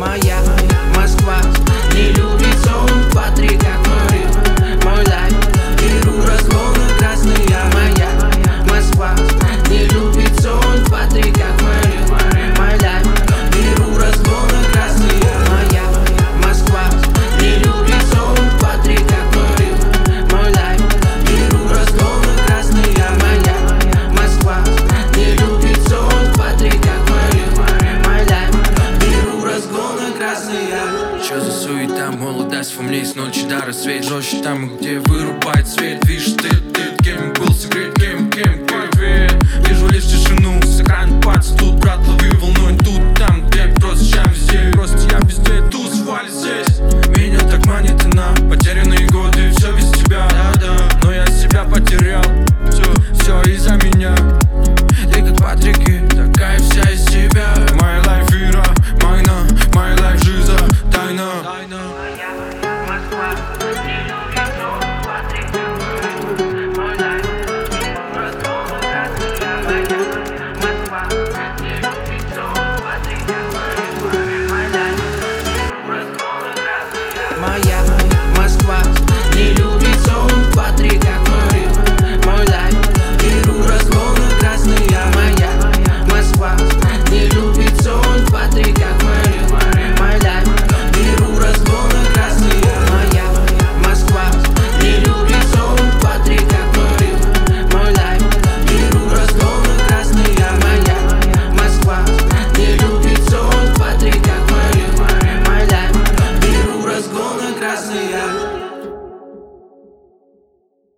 Моя Москва не любит сон, Патрик как мой. Мой лайф, беру разгоны красные. Моя Москва не любит сон, Патрик как мой. Мой лайф, беру разгоны красные. Моя Москва не любит сон, Патрик как мой. Мой лайф, беру разгоны красные. Моя Москва не любит сон, Патрик как мой. Мой лайф, беру разгоны красные. Чё за суета, молодость во мне с ночи до рассвет. Жестче там, где вырубает свет. Видишь ты кем был секрет, кем вижу лишь тишину, с экрана пальцев. Тут, брат, лови волной, тут, там, где просто я везде. Просто я везде, тут свали здесь. Меня так манит она, потерянные годы, все без тебя, да. Но я себя потерял, все из-за меня. Ты как Патрики, такая вся из себя. My life ира, майна, my life жиза, тайна. Москва не любит сон, Патрик как мой. Мой лайф, разгоны красные. Моя Москва не любит сон, Патрик как мой. Мой лайф, разгоны красные. Моя Москва не любит сон, Патрик как мой. Мой лайф, беру разгоны красные. Моя Москва не любит сон, Патрик как мой. Мой лайф, беру разгоны красные. Моя Москва не любит сон, Патрик как мой. Мой лайф, беру разгоны красные. Моя Москва не любит сон, Патрик как мой. Мой лайф, беру разгоны красные.